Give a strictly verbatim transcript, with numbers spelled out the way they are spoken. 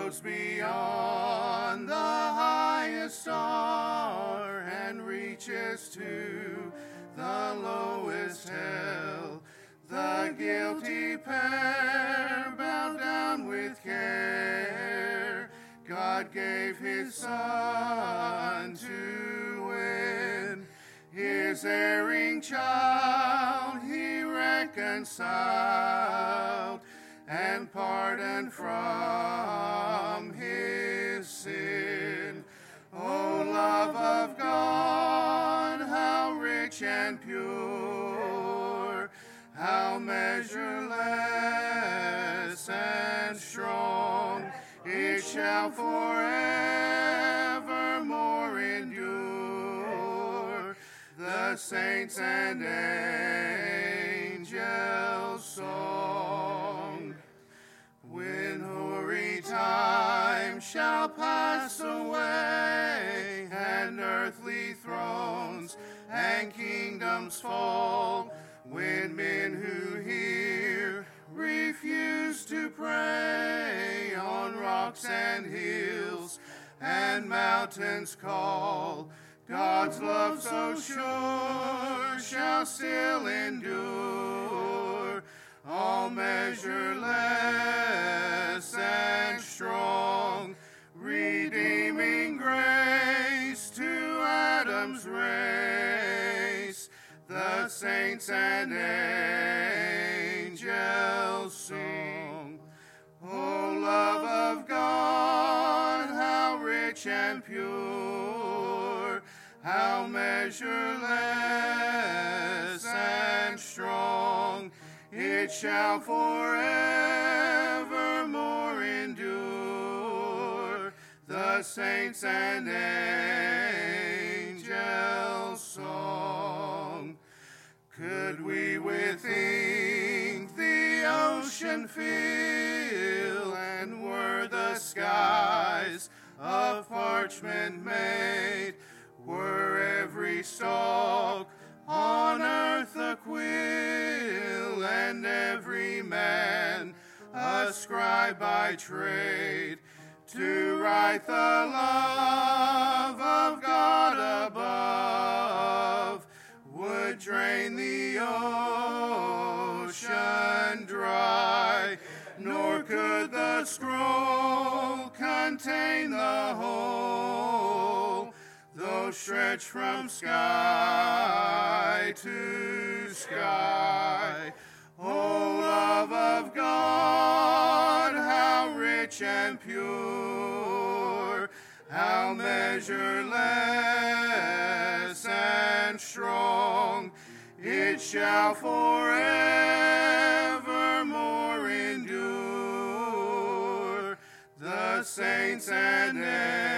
floats beyond the highest star and reaches to the lowest hell. The guilty pair bowed down with care. God gave his Son to win. His erring child he reconciled and pardoned from his sin. O love of God, how rich and pure, how measureless and strong, it shall forevermore endure. The saints and angels' song. When hoary time shall pass away, and earthly thrones and kingdoms fall, when men who hear refuse to pray, on rocks and hills and mountains call, God's love so sure shall still endure, all measureless and strong, redeeming grace to Adam's race. The saints and angels sing. O love of God, how rich and pure, how measureless and strong, it shall forevermore endure. The saints and angels song. Could we with ink the ocean fill, and were the skies of parchment made, were every stalk on earth a quill, and every man a scribe by trade, to write the love of God above, would drain the ocean dry, nor could the scroll contain the whole, though stretched from sky to sky. O love of God, how rich and pure, how measureless and strong, it shall forevermore endure. The saints and